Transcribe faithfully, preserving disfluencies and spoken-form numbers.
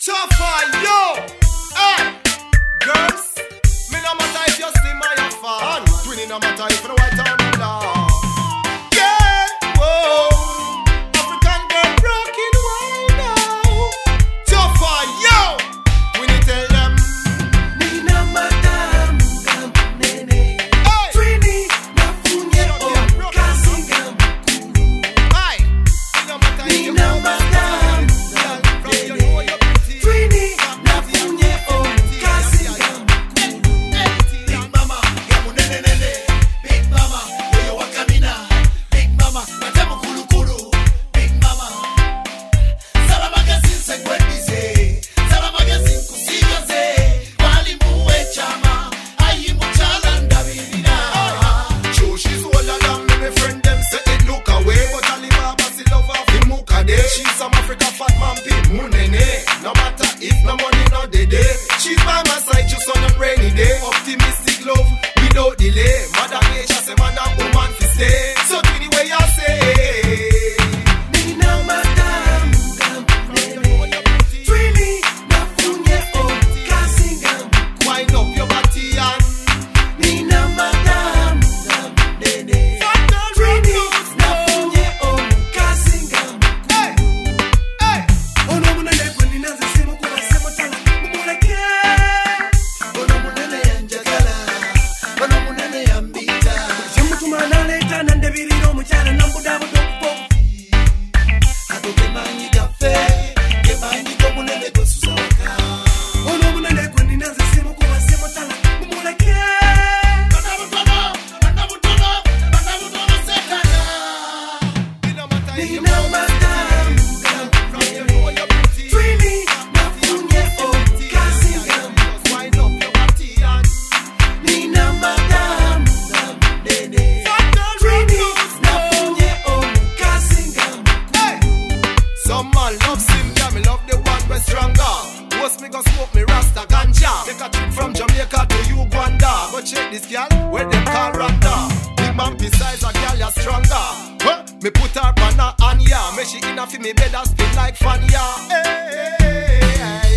Tougher, yo! Hey! Girls, me no matter if you're slim or you're fat. Twinny no matter if you're white or black. Yeah, whoa! African girl rockin' right now. Tougher, yo! Twinny tell them. Me no matter mungam nene. Hey! Twinny na funye o kazinga mkulu. Hey! Me no matter if Me you're no matter girl, from you know you're pretty. Twinny na funye o kazinga mkulu. Big mama, yamu nene nene. Big mama, yoyo wakamina. Big mama, natemu kulu kulu. Big mama, Sala magazine se kwedize. Sala magazine kusigaze. Wali muwe chama, ayi muchala ndabirina. True, she's older than me, my friend them say it look away. But Alibaba still love her fi muka day. She's some Africa fat man pi munene. No matter if no money no day day. She's by my side just on a rainy day. Optimistic love without delay. Mother nature say man and woman fi stay. So do the way you say. Me no matter mungam nene. Twinny na funye o kazinga mkulu. Wind up your body and Me no matter mungam nene. Twinny na funye o kazinga mkulu. hey, hey. Ono munene kweni naze semo kuwa semo tala mumuleke. Ono munene yanjagala. Ono munene yambita. Semutuma naleta nandebirira omukyala nambuda budokupo. Ato kemanyi gafe. Kemanyi komunene gosuza waka. Ono munene kweni naze semo kuwa semo tala mumuleke. Banabutono, banabutono, banabutono sekana. It no matter if Me you no matter mungam from you know you're pretty. Twinny na funye o kazinga mkulu. Wind up your body and Me no matter mungam nene. Twinny na funye o kazinga mkulu. some man love sim, yeah, me love the one way stronger. Most me go smoke me rasta ganja. Take a trip from Jamaica to Uganda. Go check this girl where them call Randa. Big man besides a girl ya stronger. Huh? Me put her on her hand, yeah. Me she in a fi me bed and spin like fan, yeah. Hey, hey, hey, hey.